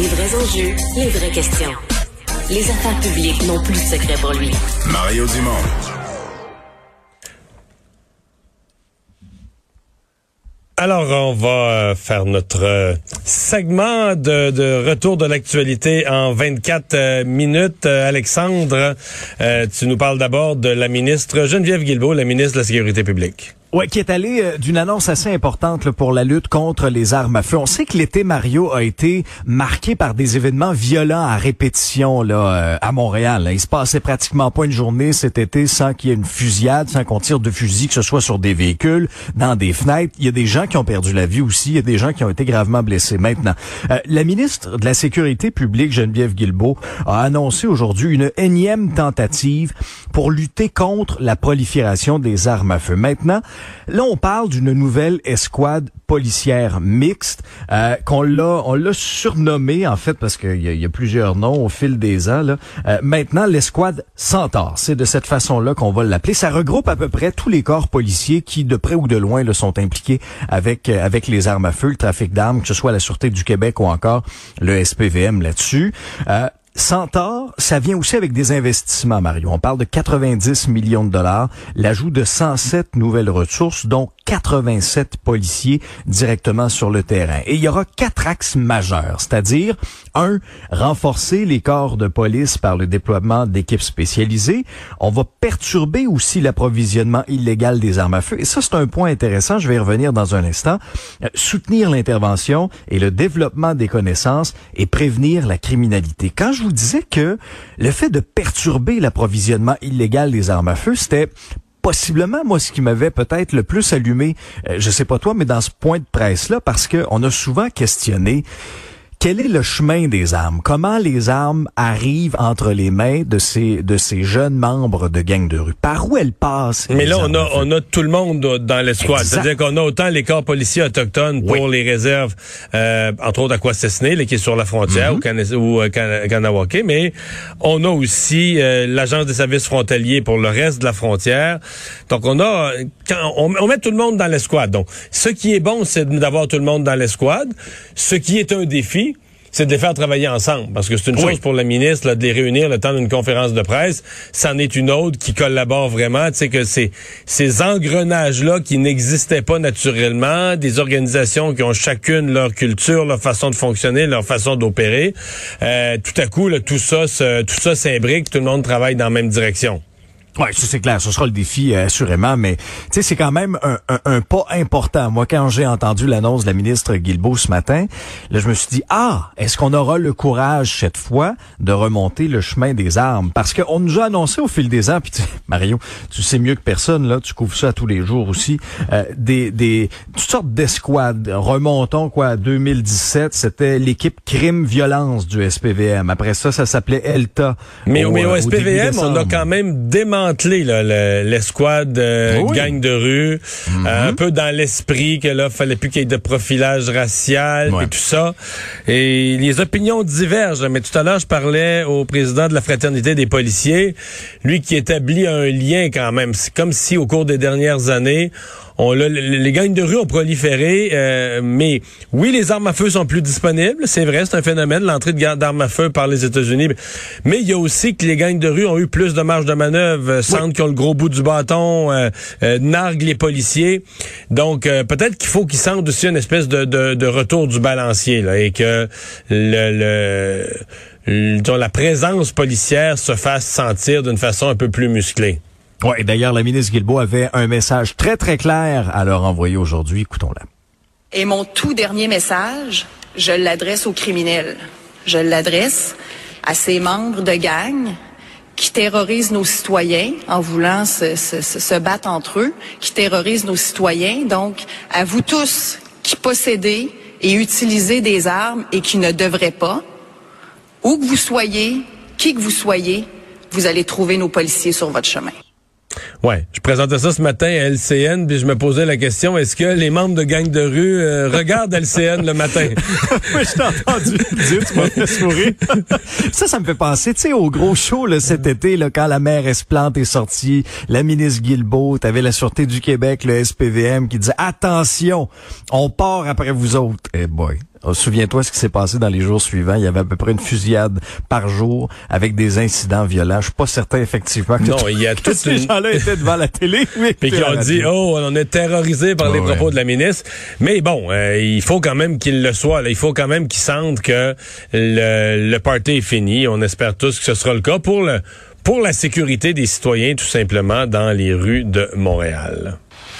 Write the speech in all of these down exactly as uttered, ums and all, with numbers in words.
Les vrais enjeux, les vraies questions. Les affaires publiques n'ont plus de secret pour lui. Mario Dumont. Alors, on va faire notre segment de, de retour de l'actualité en vingt-quatre minutes. Alexandre, euh, tu nous parles d'abord de la ministre Geneviève Guilbeault, la ministre de la Sécurité publique. Ouais, qui est allé euh, d'une annonce assez importante là, pour la lutte contre les armes à feu. On sait que l'été, Mario, a été marqué par des événements violents à répétition là euh, à Montréal. Là. Il se passait pratiquement pas une journée cet été sans qu'il y ait une fusillade, sans qu'on tire de fusil, que ce soit sur des véhicules, dans des fenêtres. Il y a des gens qui ont perdu la vie aussi. Il y a des gens qui ont été gravement blessés. Maintenant, euh, la ministre de la Sécurité publique, Geneviève Guilbeault, a annoncé aujourd'hui une énième tentative pour lutter contre la prolifération des armes à feu. Maintenant, là, on parle d'une nouvelle escouade policière mixte euh, qu'on l'a on l'a surnommée, en fait, parce qu'il y a, il y a plusieurs noms au fil des ans. Là. Euh, maintenant, l'escouade Centaure. C'est de cette façon-là qu'on va l'appeler. Ça regroupe à peu près tous les corps policiers qui, de près ou de loin, là, sont impliqués avec euh, avec les armes à feu, le trafic d'armes, que ce soit la Sûreté du Québec ou encore le S P V M là-dessus. Euh, Centaure, ça vient aussi avec des investissements, Mario. On parle de quatre-vingt-dix millions de dollars, l'ajout de cent sept nouvelles ressources, dont quatre-vingt-sept policiers directement sur le terrain. Et il y aura quatre axes majeurs, c'est-à-dire, un, renforcer les corps de police par le déploiement d'équipes spécialisées. On va perturber aussi l'approvisionnement illégal des armes à feu. Et ça, c'est un point intéressant, je vais y revenir dans un instant. Euh, soutenir l'intervention et le développement des connaissances et prévenir la criminalité. Quand je vous disais que le fait de perturber l'approvisionnement illégal des armes à feu, c'était possiblement, moi, ce qui m'avait peut-être le plus allumé, euh, je sais pas toi, mais dans ce point de presse-là, parce que on a souvent questionné quel est le chemin des armes? Comment les armes arrivent entre les mains de ces de ces jeunes membres de gangs de rue? Par où elles passent? Mais là, on a on a tout le monde dans l'escouade. Exact. C'est-à-dire qu'on a autant les corps policiers autochtones pour oui. les réserves, euh, entre autres à Kwasesne, qui est sur la frontière, mm-hmm. ou, Kan- ou Kanawake, mais on a aussi euh, l'Agence des services frontaliers pour le reste de la frontière. Donc, on a quand on, on met tout le monde dans l'escouade. Donc, ce qui est bon, c'est d'avoir tout le monde dans l'escouade. Ce qui est un défi, c'est de les faire travailler ensemble. Parce que c'est une oui. chose pour la ministre là, de les réunir le temps d'une conférence de presse. C'en est une autre qui collabore vraiment. Tu sais que c'est ces engrenages-là qui n'existaient pas naturellement, des organisations qui ont chacune leur culture, leur façon de fonctionner, leur façon d'opérer. Euh, tout à coup, là, tout ça, se, tout ça s'imbrique, tout le monde travaille dans la même direction. Oui, ça c'est clair, ce sera le défi euh, assurément, mais tu sais c'est quand même un, un, un pas important. Moi, quand j'ai entendu l'annonce de la ministre Guilbeault ce matin, là je me suis dit ah, est-ce qu'on aura le courage cette fois de remonter le chemin des armes? Parce qu'on nous a annoncé au fil des ans, puis Mario, tu sais mieux que personne là, tu couvres ça tous les jours aussi, euh, des des toutes sortes d'escouades. Remontons quoi à deux mille dix-sept, c'était l'équipe crime violence du S P V M. Après ça, ça s'appelait ELTA. Mais au, mais au, au S P V M, on a quand même démantelé Là, le, l'escouade euh, oui. gang de rue, mm-hmm. euh, un peu dans l'esprit que là, fallait plus qu'il y ait de profilage racial ouais. et tout ça. Et les opinions divergent. Mais tout à l'heure, je parlais au président de la Fraternité des policiers, lui qui établit un lien quand même. C'est comme si au cours des dernières années, on l'a, les gangs de rue ont proliféré, euh, mais oui, les armes à feu sont plus disponibles, c'est vrai, c'est un phénomène, l'entrée de d'armes à feu par les États-Unis, mais il y a aussi que les gangs de rue ont eu plus de marge de manœuvre, sentent oui. qu'ils ont le gros bout du bâton, euh, euh, narguent les policiers, donc euh, peut-être qu'il faut qu'ils sentent aussi une espèce de, de, de retour du balancier, là, et que le... le, le la présence policière se fasse sentir d'une façon un peu plus musclée. Ouais, d'ailleurs, la ministre Guilbeault avait un message très, très clair à leur envoyer aujourd'hui. Écoutons-la. Et mon tout dernier message, je l'adresse aux criminels. Je l'adresse à ces membres de gangs qui terrorisent nos citoyens en voulant se, se, se battre entre eux, qui terrorisent nos citoyens. Donc, à vous tous qui possédez et utilisez des armes et qui ne devraient pas, où que vous soyez, qui que vous soyez, vous allez trouver nos policiers sur votre chemin. Ouais, je présentais ça ce matin à L C N, puis je me posais la question, est-ce que les membres de gangs de rue euh, regardent L C N le matin? Oui, je t'ai entendu dire, tu m'as fait sourire. Ça, ça me fait penser, tu sais, au gros show là, cet été, là, quand la maire Esplante est sortie, la ministre Guilbeault, t'avais la Sûreté du Québec, le S P V M, qui disait « Attention, on part après vous autres. » Eh boy. Oh, souviens-toi ce qui s'est passé dans les jours suivants. Il y avait à peu près une fusillade par jour avec des incidents violents. Je suis pas certain, effectivement, que, non, tout, il y a que tous ces une... gens-là étaient devant la télé. Puis qui ont dit, oh, on est terrorisé par oh, les ouais. propos de la ministre. Mais bon, euh, il faut quand même qu'il le soit. Là. Il faut quand même qu'ils sentent que le, le party est fini. On espère tous que ce sera le cas pour le pour la sécurité des citoyens, tout simplement, dans les rues de Montréal.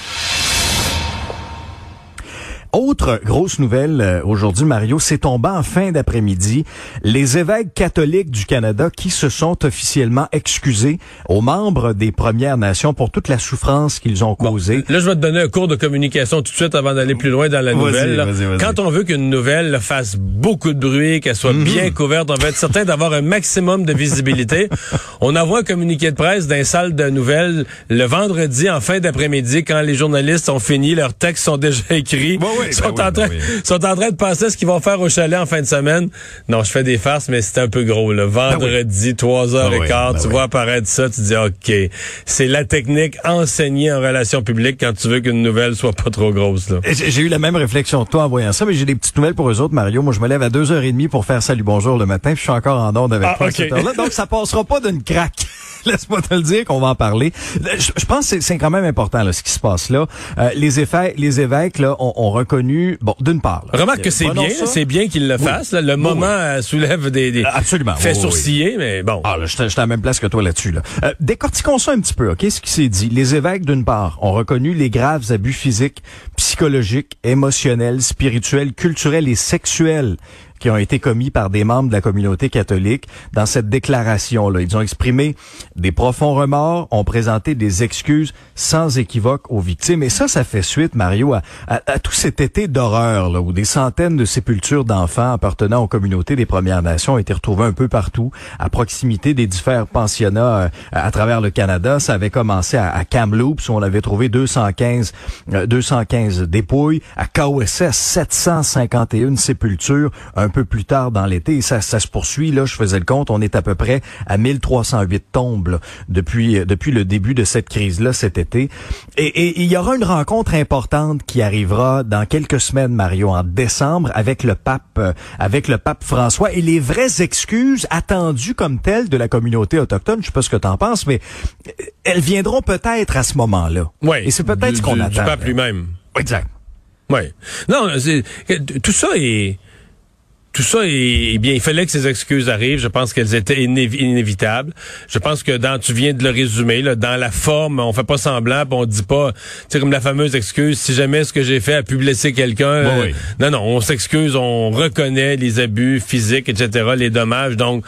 Autre grosse nouvelle euh, aujourd'hui, Mario, c'est tombé en fin d'après-midi. Les évêques catholiques du Canada qui se sont officiellement excusés aux membres des Premières Nations pour toute la souffrance qu'ils ont causée. Bon, là, je vais te donner un cours de communication tout de suite avant d'aller plus loin dans la vas-y, nouvelle. Là. Vas-y, vas-y. Quand on veut qu'une nouvelle là, fasse beaucoup de bruit, qu'elle soit mm-hmm. bien couverte, on veut être certain d'avoir un maximum de visibilité. On envoie un communiqué de presse d'un salle de nouvelles le vendredi en fin d'après-midi quand les journalistes ont fini, leurs textes sont déjà écrits. Bon, oui, sont, ben en oui, train, ben oui. sont en train de penser ce qu'ils vont faire au chalet en fin de semaine. Non, je fais des farces, mais c'est un peu gros. Le vendredi, ben oui. trois heures ben et quart, oui, ben tu oui. vois apparaître ça, tu dis OK. C'est la technique enseignée en relations publiques quand tu veux qu'une nouvelle soit pas trop grosse. Là. J'ai, j'ai eu la même réflexion que toi en voyant ça, mais j'ai des petites nouvelles pour eux autres, Mario. Moi, je me lève à deux heures trente pour faire Salut Bonjour le matin, puis je suis encore en onde avec ah, toi okay. à cette heure-là. Donc, ça passera pas d'une craque. Laisse-moi te le dire qu'on va en parler. Je, je pense que c'est, c'est quand même important là, ce qui se passe là. Euh, les, effets, les évêques là ont, ont reconnu, bon, d'une part. Là, remarque que c'est bien, là, c'est bien qu'ils le fassent. Oui. Là, le oui, moment oui. soulève des, des absolument fait oui, sourciller, oui. mais bon. Ah là, je suis à la même place que toi là-dessus. Là. Euh, décortiquons ça un petit peu. Ok, ce qui s'est dit. Les évêques d'une part ont reconnu les graves abus physiques, psychologiques, émotionnels, spirituels, culturels et sexuels qui ont été commis par des membres de la communauté catholique dans cette déclaration-là. Ils ont exprimé des profonds remords, ont présenté des excuses sans équivoque aux victimes. Et ça, ça fait suite, Mario, à, à, à tout cet été d'horreur, là, où des centaines de sépultures d'enfants appartenant aux communautés des Premières Nations ont été retrouvées un peu partout, à proximité des différents pensionnats euh, à travers le Canada. Ça avait commencé à, à Kamloops, où on avait trouvé deux cent quinze, euh, deux cent quinze dépouilles. À K O S S, sept cent cinquante et un sépultures, un peu plus tard dans l'été, et ça, ça se poursuit, là, je faisais le compte, on est à peu près à mille trois cent huit tombes là, depuis depuis le début de cette crise-là cet été. Et, et il y aura une rencontre importante qui arrivera dans quelques semaines, Mario, en décembre, avec le pape euh, avec le pape François, et les vraies excuses attendues comme telles de la communauté autochtone, je sais pas ce que t'en penses, mais elles viendront peut-être à ce moment-là. Oui. Et c'est peut-être du, ce qu'on du, attend. Du pape lui-même. Exact. Oui. Non, c'est, tout ça est... Tout ça, est, bien, il fallait que ces excuses arrivent. Je pense qu'elles étaient inév- inévitables. Je pense que dans, tu viens de le résumer, là, dans la forme, on fait pas semblant, pis on dit pas, tu sais, comme la fameuse excuse, si jamais ce que j'ai fait a pu blesser quelqu'un. Bon, euh, oui. Non, non, on s'excuse, on reconnaît les abus physiques, et cetera, les dommages, donc.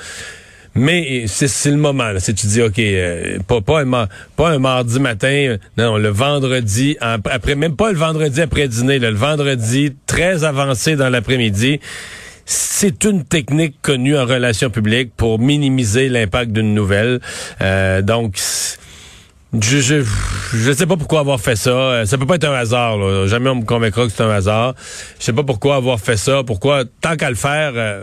Mais c'est, c'est le moment, là. Si tu dis, OK, euh, pas, pas, un, ma- pas un mardi matin, euh, non, non, le vendredi, après, même pas le vendredi après dîner, là, le vendredi, très avancé dans l'après-midi. C'est une technique connue en relations publiques pour minimiser l'impact d'une nouvelle. Euh, donc, je, je je sais pas pourquoi avoir fait ça. Ça peut pas être un hasard. Là. Jamais on me convaincra que c'est un hasard. Je sais pas pourquoi avoir fait ça. Pourquoi, tant qu'à le faire, euh,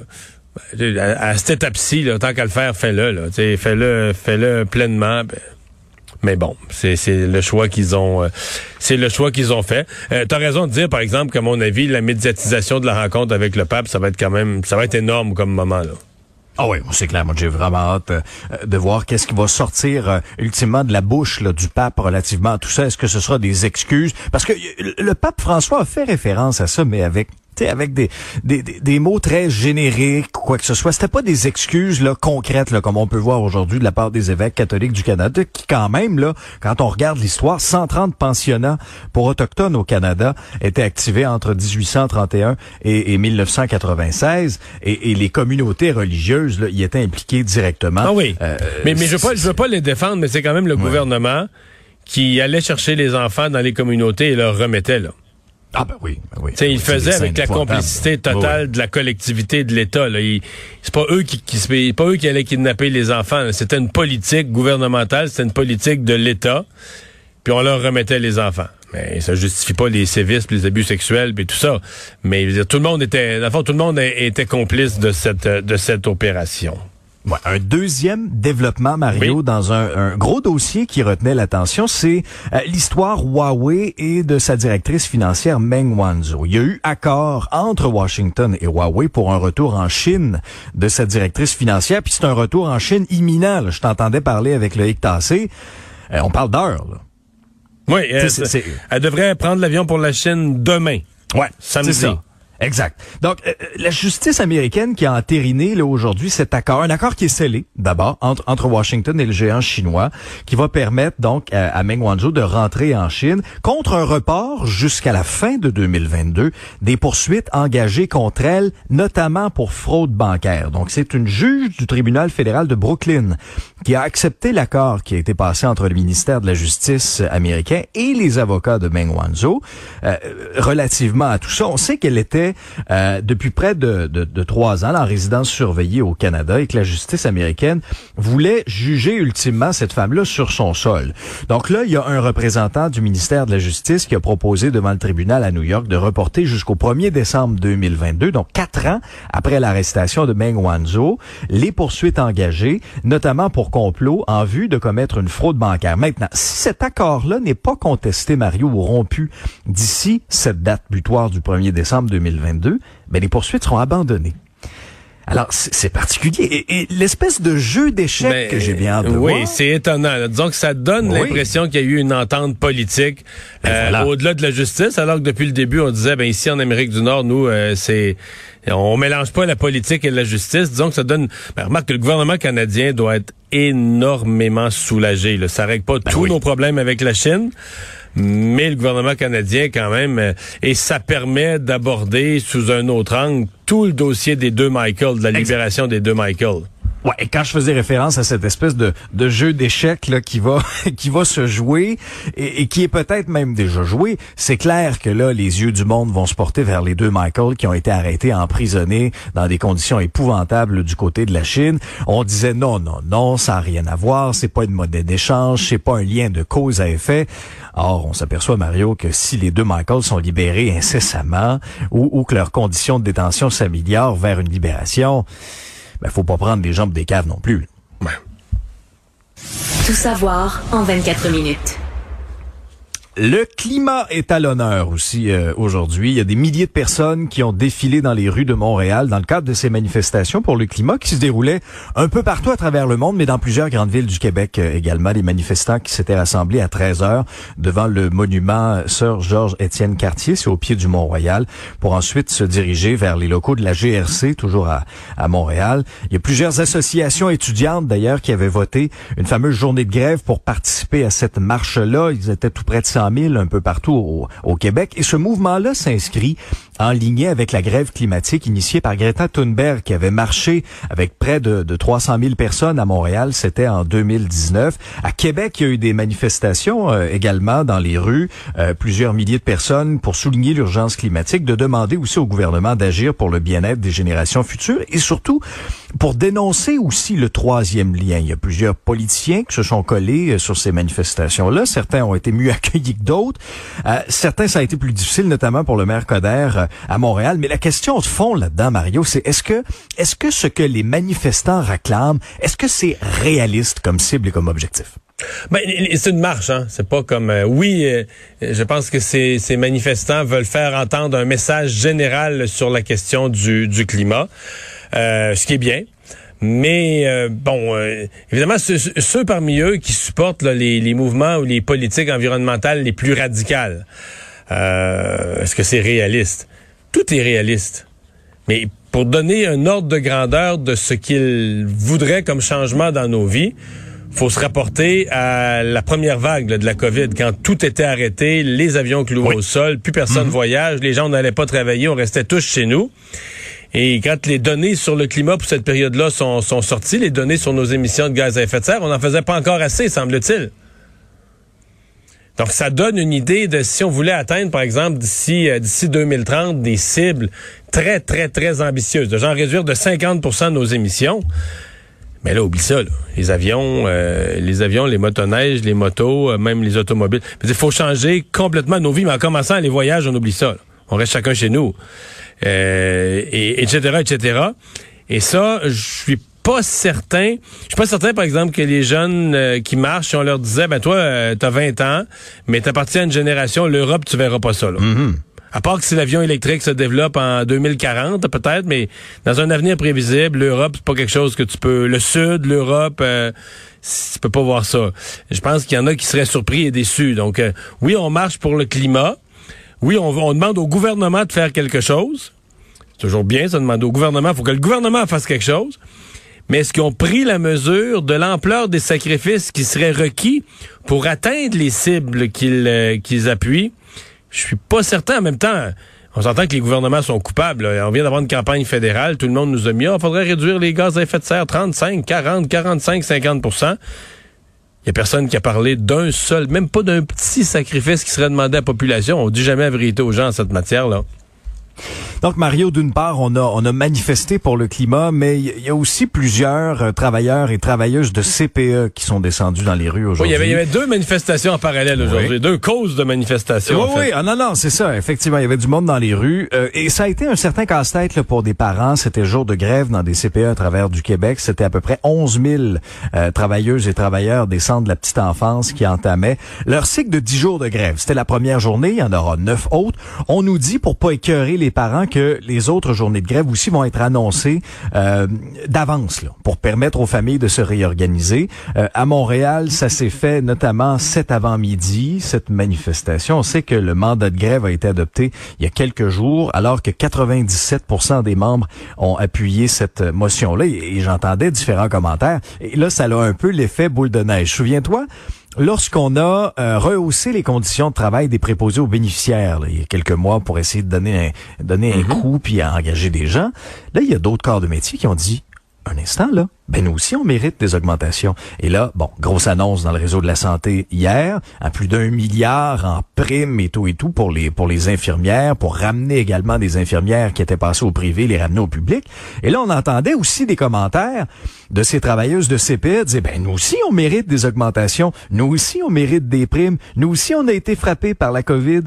à, à cette étape-ci, là, tant qu'à le faire, fais-le. Là. T'sais, fais-le, fais-le pleinement. Ben. Mais bon, c'est, c'est le choix qu'ils ont, euh, c'est le choix qu'ils ont fait. Euh, t'as raison de dire, par exemple, qu'à mon avis, la médiatisation de la rencontre avec le pape, ça va être quand même, ça va être énorme comme moment là. Ah oui, c'est clair. Moi, j'ai vraiment hâte euh, de voir qu'est-ce qui va sortir euh, ultimement de la bouche là, du pape relativement à tout ça. Est-ce que ce sera des excuses? Parce que euh, le pape François a fait référence à ça, mais avec tu sais, avec des, des, des, des mots très génériques, quoi que ce soit. C'était pas des excuses là concrètes, là, comme on peut voir aujourd'hui de la part des évêques catholiques du Canada, qui quand même, là, quand on regarde l'histoire, cent trente pensionnats pour autochtones au Canada étaient activés entre dix-huit cent trente et un et, et mille neuf cent quatre-vingt-seize, et, et les communautés religieuses là, y étaient impliquées directement. Ah oui, euh, mais, mais je veux pas, je veux pas les défendre, mais c'est quand même le ouais. gouvernement qui allait chercher les enfants dans les communautés et leur remettait, là. Ah ben oui, ben oui. T'sais, il faisait avec la complicité totale oui. de la collectivité de l'État. Là. Il, c'est pas eux qui, qui c'est pas eux qui allaient kidnapper les enfants. Là. C'était une politique gouvernementale, c'était une politique de l'État. Puis on leur remettait les enfants. Mais ça justifie pas les sévices, les abus sexuels, puis tout ça. Mais je veux dire, tout le monde était, dans le fond, tout le monde était complice de cette de cette opération. Ouais, un deuxième développement, Mario, oui. dans un, un gros dossier qui retenait l'attention, c'est euh, l'histoire Huawei et de sa directrice financière Meng Wanzhou. Il y a eu accord entre Washington et Huawei pour un retour en Chine de sa directrice financière, puis c'est un retour en Chine imminent. Là. Je t'entendais parler avec Loïc Tassé. Euh, on parle d'heures, là. Oui, elle, c'est, c'est... elle devrait prendre l'avion pour la Chine demain. Ouais, samedi. C'est ça. Exact. Donc, euh, la justice américaine qui a entériné là aujourd'hui cet accord, un accord qui est scellé d'abord entre entre Washington et le géant chinois, qui va permettre donc à, à Meng Wanzhou de rentrer en Chine contre un report jusqu'à la fin de deux mille vingt-deux des poursuites engagées contre elle, notamment pour fraude bancaire. Donc, c'est une juge du tribunal fédéral de Brooklyn qui a accepté l'accord qui a été passé entre le ministère de la Justice américain et les avocats de Meng Wanzhou euh, relativement à tout ça. On sait qu'elle était Euh, depuis près de, de, de trois ans en résidence surveillée au Canada et que la justice américaine voulait juger ultimement cette femme-là sur son sol. Donc là, il y a un représentant du ministère de la Justice qui a proposé devant le tribunal à New York de reporter jusqu'au premier décembre deux mille vingt-deux, donc quatre ans après l'arrestation de Meng Wanzhou, les poursuites engagées, notamment pour complot en vue de commettre une fraude bancaire. Maintenant, si cet accord-là n'est pas contesté, Mario, ou rompu d'ici cette date butoir du premier décembre deux mille vingt-deux, ben les poursuites seront abandonnées. Alors, c'est, c'est particulier. Et, et l'espèce de jeu d'échecs ben, que j'ai bien hâte de oui, voir. Oui, c'est étonnant. Là. Disons que ça donne oui. l'impression qu'il y a eu une entente politique euh, voilà. au-delà de la justice, alors que depuis le début, on disait, ben ici en Amérique du Nord, nous, euh, c'est on mélange pas la politique et la justice. Disons que ça donne... Ben, remarque que le gouvernement canadien doit être énormément soulagé. Là. Ça règle pas ben tous oui. nos problèmes avec la Chine, mais le gouvernement canadien quand même, euh, et ça permet d'aborder sous un autre angle tout le dossier des deux Michael, de la libération exact. des deux Michael. Ouais, et quand je faisais référence à cette espèce de, de jeu d'échecs là qui va qui va se jouer et, et qui est peut-être même déjà joué, c'est clair que là les yeux du monde vont se porter vers les deux Michael qui ont été arrêtés, emprisonnés dans des conditions épouvantables du côté de la Chine. On disait non non non, ça n'a rien à voir, c'est pas une monnaie d'échange, c'est pas un lien de cause à effet. Or, on s'aperçoit, Mario, que si les deux Michael sont libérés incessamment ou, ou que leurs conditions de détention s'améliorent vers une libération, ben, faut pas prendre les jambes des caves non plus. Ouais. Tout savoir en vingt-quatre minutes. Le climat est à l'honneur aussi euh, aujourd'hui. Il y a des milliers de personnes qui ont défilé dans les rues de Montréal dans le cadre de ces manifestations pour le climat qui se déroulaient un peu partout à travers le monde, mais dans plusieurs grandes villes du Québec euh, également. Les manifestants qui s'étaient rassemblés à treize heures devant le monument Sir Georges-Étienne Cartier, c'est au pied du Mont-Royal, pour ensuite se diriger vers les locaux de la G R C, toujours à, à Montréal. Il y a plusieurs associations étudiantes d'ailleurs qui avaient voté une fameuse journée de grève pour participer à cette marche-là. Ils étaient tout près de cent mille un peu partout au, au Québec. Et ce mouvement-là s'inscrit en lignée avec la grève climatique initiée par Greta Thunberg qui avait marché avec près de, de trois cent mille personnes à Montréal. C'était en deux mille dix-neuf. À Québec, il y a eu des manifestations euh, également dans les rues. Euh, plusieurs milliers de personnes pour souligner l'urgence climatique, de demander aussi au gouvernement d'agir pour le bien-être des générations futures et surtout pour dénoncer aussi le troisième lien. Il y a plusieurs politiciens qui se sont collés euh, sur ces manifestations-là. Certains ont été mieux accueillis que d'autres. Euh, certains, ça a été plus difficile, notamment pour le maire Coder euh, à Montréal. Mais la question de fond là-dedans, Mario, c'est est-ce que est-ce que ce que les manifestants réclament, est-ce que c'est réaliste comme cible et comme objectif? Ben, c'est une marche, hein. C'est pas comme euh, oui, euh, je pense que ces, ces manifestants veulent faire entendre un message général sur la question du, du climat, euh, ce qui est bien. Mais euh, bon, euh, évidemment, ceux, ceux parmi eux qui supportent là, les, les mouvements ou les politiques environnementales les plus radicales, euh, est-ce que c'est réaliste? Tout est réaliste. Mais pour donner un ordre de grandeur de ce qu'ils voudraient comme changement dans nos vies, faut se rapporter à la première vague là, de la COVID, quand tout était arrêté, les avions cloués oui. au sol, plus personne mm-hmm. voyage, les gens n'allaient pas travailler, on restait tous chez nous. Et quand les données sur le climat pour cette période-là sont, sont sorties, les données sur nos émissions de gaz à effet de serre, on n'en faisait pas encore assez, semble-t-il. Donc, ça donne une idée de si on voulait atteindre, par exemple, d'ici euh, d'ici deux mille trente, des cibles très, très, très ambitieuses, de genre réduire de cinquante pour cent de nos émissions. Mais là, oublie ça, là. Les avions, euh, les avions, les motoneiges, les motos, euh, même les automobiles. Il faut changer complètement nos vies, mais en commençant les voyages, on oublie ça, là. On reste chacun chez nous. Euh, et, et cetera, et cetera. Et ça, je suis pas certain. Je suis pas certain, par exemple, que les jeunes euh, qui marchent, si on leur disait, ben toi, euh, t'as vingt ans, mais t'appartiens à une génération, l'Europe, tu verras pas ça, là. Mm-hmm. À part que si l'avion électrique se développe en deux mille quarante, peut-être, mais dans un avenir prévisible, l'Europe, c'est pas quelque chose que tu peux... Le Sud, l'Europe, euh, tu peux pas voir ça. Je pense qu'il y en a qui seraient surpris et déçus. Donc, euh, oui, on marche pour le climat. Oui, on, on demande au gouvernement de faire quelque chose. C'est toujours bien, ça, de demander au gouvernement. Il faut que le gouvernement fasse quelque chose. Mais est-ce qu'ils ont pris la mesure de l'ampleur des sacrifices qui seraient requis pour atteindre les cibles qu'ils, euh, qu'ils appuient? Je suis pas certain. En même temps, on s'entend que les gouvernements sont coupables. Là. On vient d'avoir une campagne fédérale. Tout le monde nous a mis, il oh, faudrait réduire les gaz à effet de serre trente-cinq, quarante, quarante-cinq, cinquante pour cent. Il y a personne qui a parlé d'un seul, même pas d'un petit sacrifice qui serait demandé à la population. On dit jamais la vérité aux gens en cette matière-là. Donc, Mario, d'une part, on a on a manifesté pour le climat, mais il y a aussi plusieurs euh, travailleurs et travailleuses de C P E qui sont descendus dans les rues aujourd'hui. Oui, il y avait, il y avait deux manifestations en parallèle aujourd'hui, oui. Deux causes de manifestations. Oui, en fait. oui, ah, non, non, c'est ça. Effectivement, il y avait du monde dans les rues. Euh, et ça a été un certain casse-tête là, pour des parents. C'était jour de grève dans des C P E à travers du Québec. C'était à peu près onze mille euh, travailleuses et travailleurs des centres de la petite enfance qui entamaient leur cycle de dix jours de grève. C'était la première journée, il y en aura neuf autres. On nous dit, pour pas écœurer les parents, que les autres journées de grève aussi vont être annoncées euh, d'avance, là, pour permettre aux familles de se réorganiser. Euh, à Montréal, ça s'est fait notamment cet avant-midi, cette manifestation. On sait que le mandat de grève a été adopté il y a quelques jours, alors que quatre-vingt-dix-sept pour cent des membres ont appuyé cette motion-là. Et, et j'entendais différents commentaires. Et là, ça a un peu l'effet boule de neige. Souviens-toi, lorsqu'on a euh, rehaussé les conditions de travail des préposés aux bénéficiaires, là, il y a quelques mois, pour essayer de donner un, donner un coup puis à engager des gens, là, il y a d'autres corps de métier qui ont dit, un instant, là, ben nous aussi, on mérite des augmentations. Et là, bon, grosse annonce dans le réseau de la santé hier, à plus d'un milliard en primes et tout et tout pour les pour les infirmières, pour ramener également des infirmières qui étaient passées au privé, les ramener au public. Et là, on entendait aussi des commentaires de ces travailleuses de C P E dire, ben nous aussi, on mérite des augmentations. Nous aussi, on mérite des primes. Nous aussi, on a été frappés par la COVID.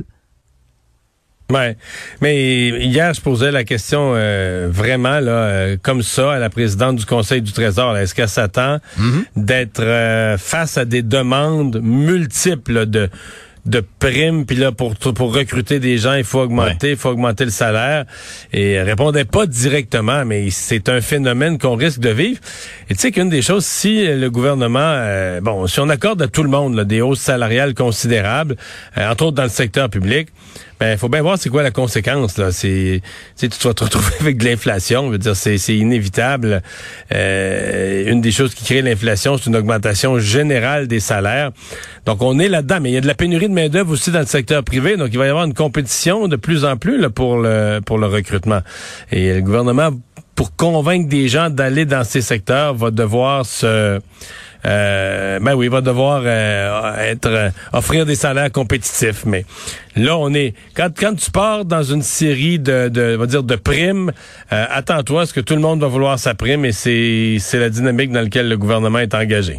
Ouais, mais hier je posais la question euh, vraiment là euh, comme ça à la présidente du Conseil du Trésor. Là, est-ce qu'elle s'attend mm-hmm. d'être euh, face à des demandes multiples là, de de primes, puis là pour pour recruter des gens, il faut augmenter, il ouais. faut augmenter le salaire. Et elle répondait pas directement, mais c'est un phénomène qu'on risque de vivre. Et tu sais qu'une des choses, si le gouvernement, euh, bon, si on accorde à tout le monde là, des hausses salariales considérables, euh, entre autres dans le secteur public, ben faut bien voir c'est quoi la conséquence là. C'est, tu sais, tu vas te retrouver avec de l'inflation. Je veux dire, c'est, c'est inévitable. Euh, une des choses qui crée l'inflation, c'est une augmentation générale des salaires. Donc on est là-dedans, mais il y a de la pénurie de main d'œuvre aussi dans le secteur privé. Donc il va y avoir une compétition de plus en plus là pour le pour le recrutement. Et le gouvernement, pour convaincre des gens d'aller dans ces secteurs, va devoir se Euh, ben oui, il va devoir euh, être euh, offrir des salaires compétitifs. Mais là, on est quand quand tu pars dans une série de, de on va dire de primes, euh, attends-toi à ce que tout le monde va vouloir sa prime et c'est c'est la dynamique dans laquelle le gouvernement est engagé.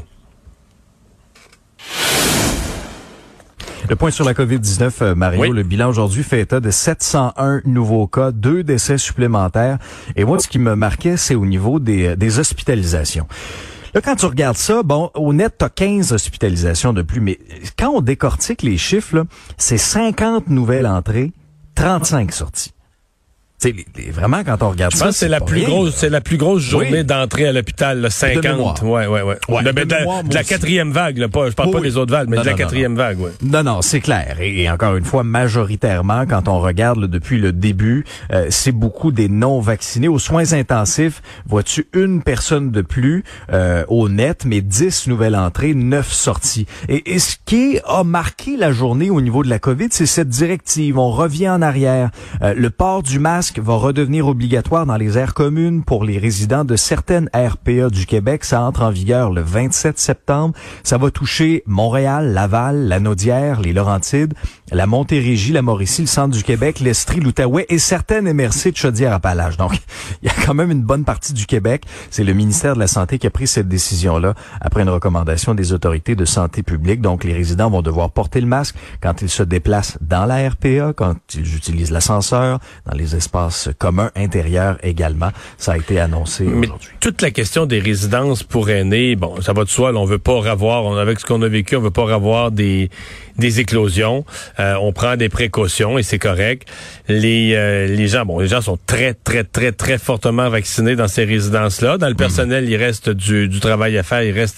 Le point sur la covid dix-neuf, Mario, oui. Le bilan aujourd'hui fait état de sept cent un nouveaux cas, deux décès supplémentaires. Et moi, ce qui me marquait, c'est au niveau des, des hospitalisations. Là, quand tu regardes ça, bon, au net, t'as quinze hospitalisations de plus, mais quand on décortique les chiffres, là, c'est cinquante nouvelles entrées, trente-cinq sorties. C'est vraiment quand on regarde je ça, pense que c'est, c'est la plus rien, grosse, là. C'est la plus grosse journée oui. d'entrée à l'hôpital, là, cinquante. Ouais, ouais, ouais. ouais de, de, de, mémoire, de la quatrième vague, là, pas, je parle oui. pas des autres vagues, mais non, de la non, quatrième non. vague, ouais. Non, non, c'est clair. Et, et encore une fois, majoritairement, quand on regarde là, depuis le début, euh, c'est beaucoup des non-vaccinés. Aux soins intensifs, vois-tu une personne de plus euh, au net, mais dix nouvelles entrées, neuf sorties. Et, et ce qui a marqué la journée au niveau de la COVID, c'est cette directive. On revient en arrière. Euh, le port du masque va redevenir obligatoire dans les aires communes pour les résidents de certaines R P A du Québec. Ça entre en vigueur le vingt-sept septembre. Ça va toucher Montréal, Laval, la Naudière, les Laurentides, la Montérégie, la Mauricie, le centre du Québec, l'Estrie, l'Outaouais et certaines M R C de Chaudière-Appalaches. Donc, il y a quand même une bonne partie du Québec. C'est le ministère de la Santé qui a pris cette décision-là après une recommandation des autorités de santé publique. Donc, les résidents vont devoir porter le masque quand ils se déplacent dans la R P A, quand ils utilisent l'ascenseur, dans les espaces communs intérieurs également. Ça a été annoncé Mais aujourd'hui. Toute la question des résidences pour aînés, bon, ça va de soi, là, on veut pas revoir, on, avec ce qu'on a vécu, on veut pas revoir des des éclosions. Euh, on prend des précautions et c'est correct. Les euh, les gens, bon, les gens sont très, très, très, très fortement vaccinés dans ces résidences-là. Dans le personnel, mmh. il reste du, du travail à faire, il reste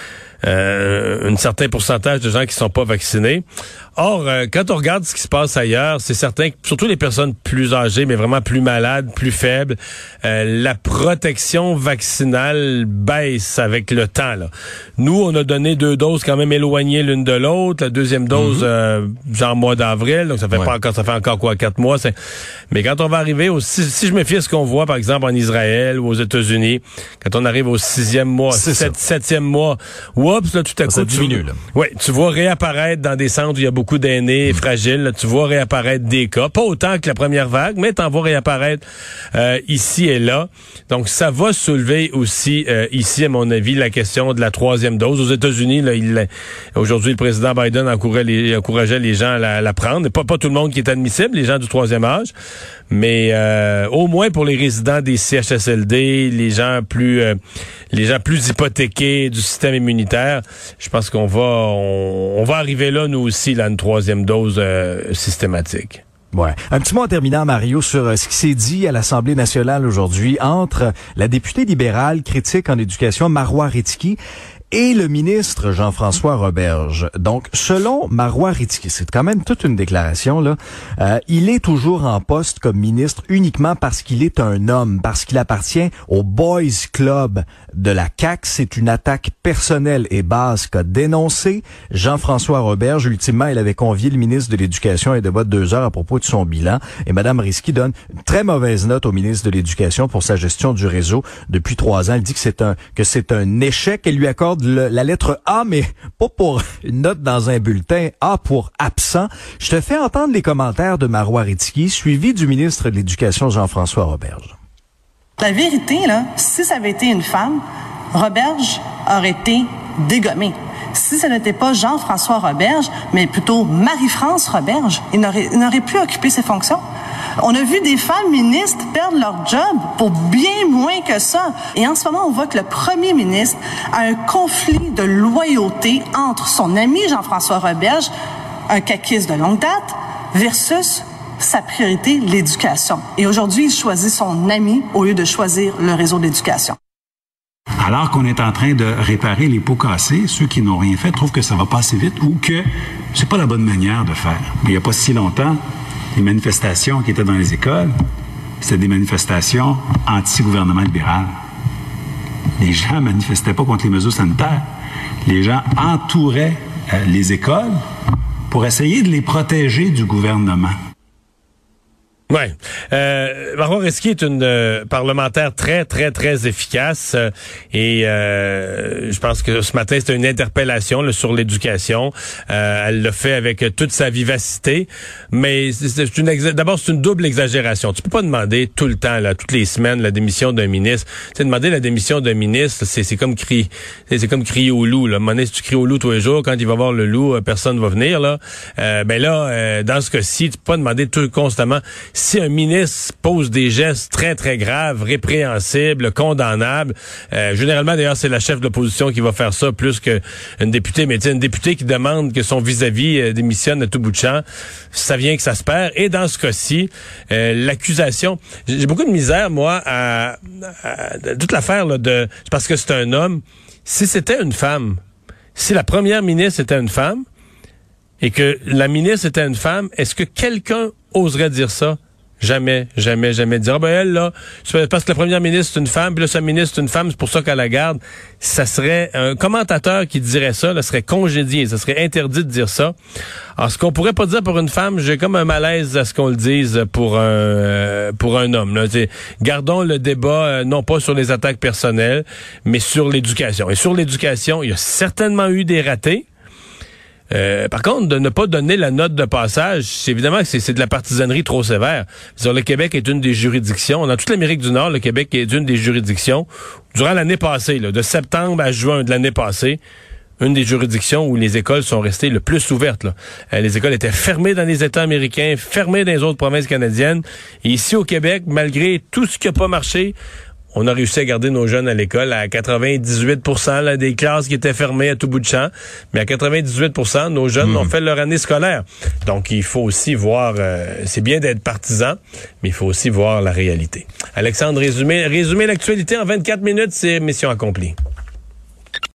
euh, un certain pourcentage de gens qui sont pas vaccinés. Or, euh, quand on regarde ce qui se passe ailleurs, c'est certain que surtout les personnes plus âgées, mais vraiment plus malades, plus faibles, euh, la protection vaccinale baisse avec le temps. Là. Nous, on a donné deux doses quand même éloignées l'une de l'autre. La deuxième dose, mm-hmm. euh, genre mois d'avril, donc ça fait ouais. pas encore, ça fait encore quoi, quatre mois. C'est... Mais quand on va arriver au si, si je me fie à ce qu'on voit, par exemple en Israël ou aux États-Unis, quand on arrive au sixième mois, sept, septième mois, oups, là tout à coup, ça diminue. Là. Ouais, tu vois réapparaître dans des centres où il y a beaucoup d'aînés fragiles, là, tu vois réapparaître des cas, pas autant que la première vague, mais t'en vois réapparaître euh, ici et là. Donc ça va soulever aussi euh, ici, à mon avis, la question de la troisième dose. Aux États-Unis, là, il, aujourd'hui, le président Biden encourageait les, encourageait les gens à la, à la prendre. Pas, pas tout le monde qui est admissible, les gens du troisième âge, mais euh, au moins pour les résidents des C H S L D, les gens plus euh, les gens plus hypothéqués du système immunitaire, je pense qu'on va on, on va arriver là, nous aussi, là, une troisième dose euh, systématique. Ouais. Un petit mot en terminant, Mario, sur euh, ce qui s'est dit à l'Assemblée nationale aujourd'hui entre la députée libérale critique en éducation, Marois Risky, et le ministre Jean-François Roberge. Donc, selon Marois Risky, c'est quand même toute une déclaration, là, euh, il est toujours en poste comme ministre uniquement parce qu'il est un homme, parce qu'il appartient au Boys Club de la C A Q. C'est une attaque personnelle et basse qu'a dénoncé Jean-François Roberge. Ultimement, il avait convié le ministre de l'Éducation à un débat de deux heures à propos de son bilan. Et Mme Risky donne une très mauvaise note au ministre de l'Éducation pour sa gestion du réseau depuis trois ans. Elle dit que c'est un, que c'est un échec. Elle lui accorde Le, la lettre A, mais pas pour une note dans un bulletin, A pour absent. Je te fais entendre les commentaires de Marois Risky, suivi du ministre de l'Éducation, Jean-François Roberge. La vérité, là, si ça avait été une femme, Roberge aurait été dégommé. Si ce n'était pas Jean-François Roberge, mais plutôt Marie-France Roberge, il n'aurait, il n'aurait plus occupé ces fonctions. On a vu des femmes ministres perdre leur job pour bien moins que ça. Et en ce moment, on voit que le premier ministre a un conflit de loyauté entre son ami Jean-François Roberge, un caquiste de longue date, versus sa priorité, l'éducation. Et aujourd'hui, il choisit son ami au lieu de choisir le réseau d'éducation. Alors qu'on est en train de réparer les pots cassés, ceux qui n'ont rien fait trouvent que ça va pas assez vite ou que c'est pas la bonne manière de faire. Mais il n'y a pas si longtemps, les manifestations qui étaient dans les écoles, c'était des manifestations anti-gouvernement libéral. Les gens manifestaient pas contre les mesures sanitaires. Les gens entouraient euh, les écoles pour essayer de les protéger du gouvernement. Oui. Euh, Marois Risky est une euh, parlementaire très, très, très efficace euh, et euh, je pense que ce matin, c'était une interpellation là, sur l'éducation. Euh, elle le fait avec toute sa vivacité, mais c'est une exa- d'abord, c'est une double exagération. Tu peux pas demander tout le temps, là, toutes les semaines, la démission d'un ministre. Tu sais, demander la démission d'un ministre, c'est, c'est comme crier c'est, c'est comme crier au loup. Là. À un moment donné, si tu cries au loup tous les jours, quand il va voir le loup, personne va venir. Là. Euh, ben là, euh, dans ce cas-ci, tu peux pas demander tout constamment. Si un ministre pose des gestes très, très graves, répréhensibles, condamnables, euh, généralement, d'ailleurs, c'est la chef de l'opposition qui va faire ça plus qu'une députée, mais tu sais, une députée qui demande que son vis-à-vis euh, démissionne à tout bout de champ, ça vient que ça se perd. Et dans ce cas-ci, euh, l'accusation... J'ai beaucoup de misère, moi, à, à, à toute l'affaire là, de... C'est parce que c'est un homme. Si c'était une femme, si la première ministre était une femme, et que la ministre était une femme, est-ce que quelqu'un oserait dire ça? Jamais, jamais, jamais dire, ah ben elle, là, c'est parce que la première ministre, c'est une femme, puis là, sa ministre, c'est une femme, c'est pour ça qu'elle la garde. Ça serait, un commentateur qui dirait ça, là, serait congédié, ça serait interdit de dire ça. Alors, ce qu'on pourrait pas dire pour une femme, j'ai comme un malaise à ce qu'on le dise pour un, euh, pour un homme, là. T'sais, gardons le débat, euh, non pas sur les attaques personnelles, mais sur l'éducation. Et sur l'éducation, il y a certainement eu des ratés. Euh, par contre, de ne pas donner la note de passage, c'est évidemment que c'est, c'est de la partisanerie trop sévère. C'est-à-dire, le Québec est une des juridictions. Dans toute l'Amérique du Nord, le Québec est une des juridictions. Durant l'année passée, là, de septembre à juin de l'année passée, une des juridictions où les écoles sont restées le plus ouvertes. Là. Euh, les écoles étaient fermées dans les États américains, fermées dans les autres provinces canadiennes. Et ici au Québec, malgré tout ce qui n'a pas marché, on a réussi à garder nos jeunes à l'école à quatre-vingt-dix-huit pour cent là, des classes qui étaient fermées à tout bout de champ. Mais à quatre-vingt-dix-huit pour cent, nos jeunes mmh. ont fait leur année scolaire. Donc, il faut aussi voir... Euh, c'est bien d'être partisan, mais il faut aussi voir la réalité. Alexandre, résumer, résumer l'actualité en vingt-quatre minutes, c'est mission accomplie.